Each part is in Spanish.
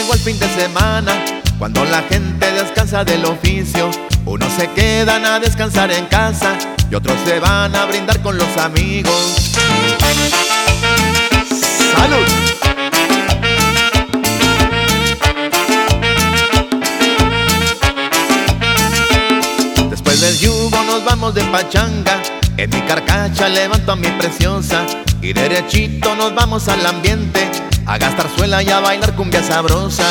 llegó el fin de semana, cuando la gente descansa del oficio. Unos se quedan a descansar en casa y otros se van a brindar con los amigos. ¡Salud! Después del yugo nos vamos de pachanga. En mi carcacha levanto a mi preciosa y derechito nos vamos al ambiente a gastar suela y a bailar cumbia sabrosa.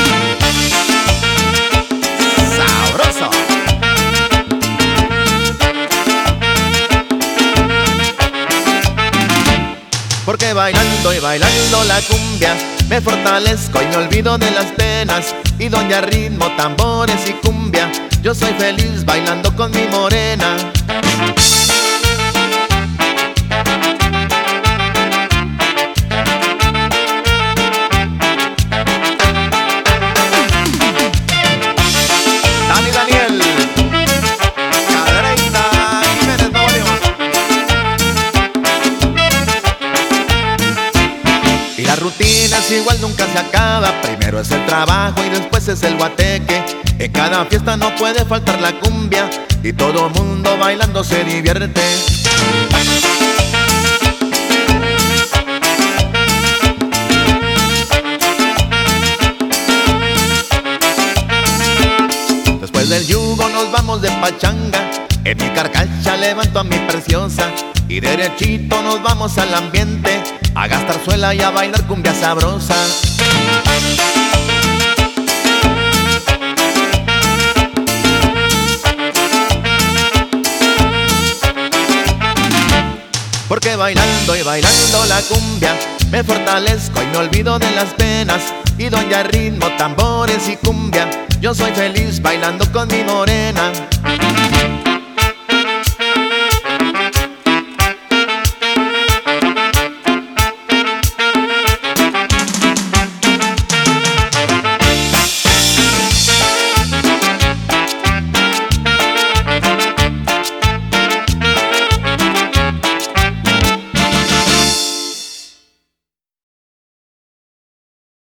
¡Sabroso! Porque bailando y bailando la cumbia me fortalezco y me olvido de las penas. Y donde hay ritmo, tambores y cumbia, yo soy feliz bailando con mi morena. Dani Daniel, Cadereita, Jiménez, Nuevo León. Y la rutina es igual, nunca se acaba. Primero es el trabajo y después es el guateque. En cada fiesta no puede faltar la cumbia y todo mundo bailando se divierte. Después del yugo nos vamos de pachanga. En mi carcacha levanto a mi preciosa y derechito nos vamos al ambiente a gastar suela y a bailar cumbia sabrosa. Porque bailando y bailando la cumbia me fortalezco y me olvido de las penas. Y donde hay ritmo, tambores y cumbia, yo soy feliz bailando con mi morena.